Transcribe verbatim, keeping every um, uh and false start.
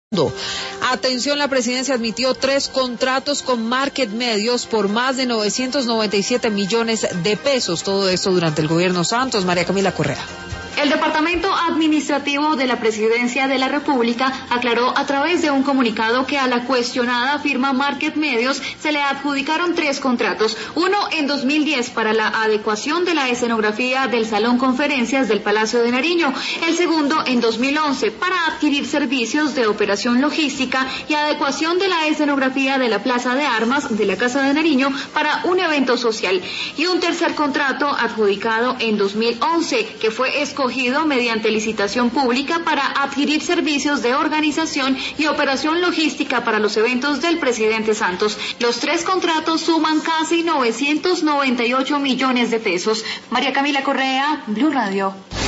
Atención, la presidencia admitió tres contratos con Market Medios por más de novecientos noventa y siete millones de pesos. Todo esto durante el gobierno Santos. María Camila Correa. El Departamento Administrativo de la Presidencia de la República aclaró a través de un comunicado que a la cuestionada firma Market Medios se le adjudicaron tres contratos. Uno en dos mil diez para la adecuación de la escenografía del Salón Conferencias del Palacio de Nariño. El segundo en dos mil once para adquirir servicios de operación logística y adecuación de la escenografía de la Plaza de Armas de la Casa de Nariño para un evento social. Y un tercer contrato adjudicado en dos mil once que fue escogido mediante licitación pública para adquirir servicios de organización y operación logística para los eventos del presidente Santos. Los tres contratos suman casi novecientos noventa y ocho millones de pesos. María Camila Correa, Blue Radio.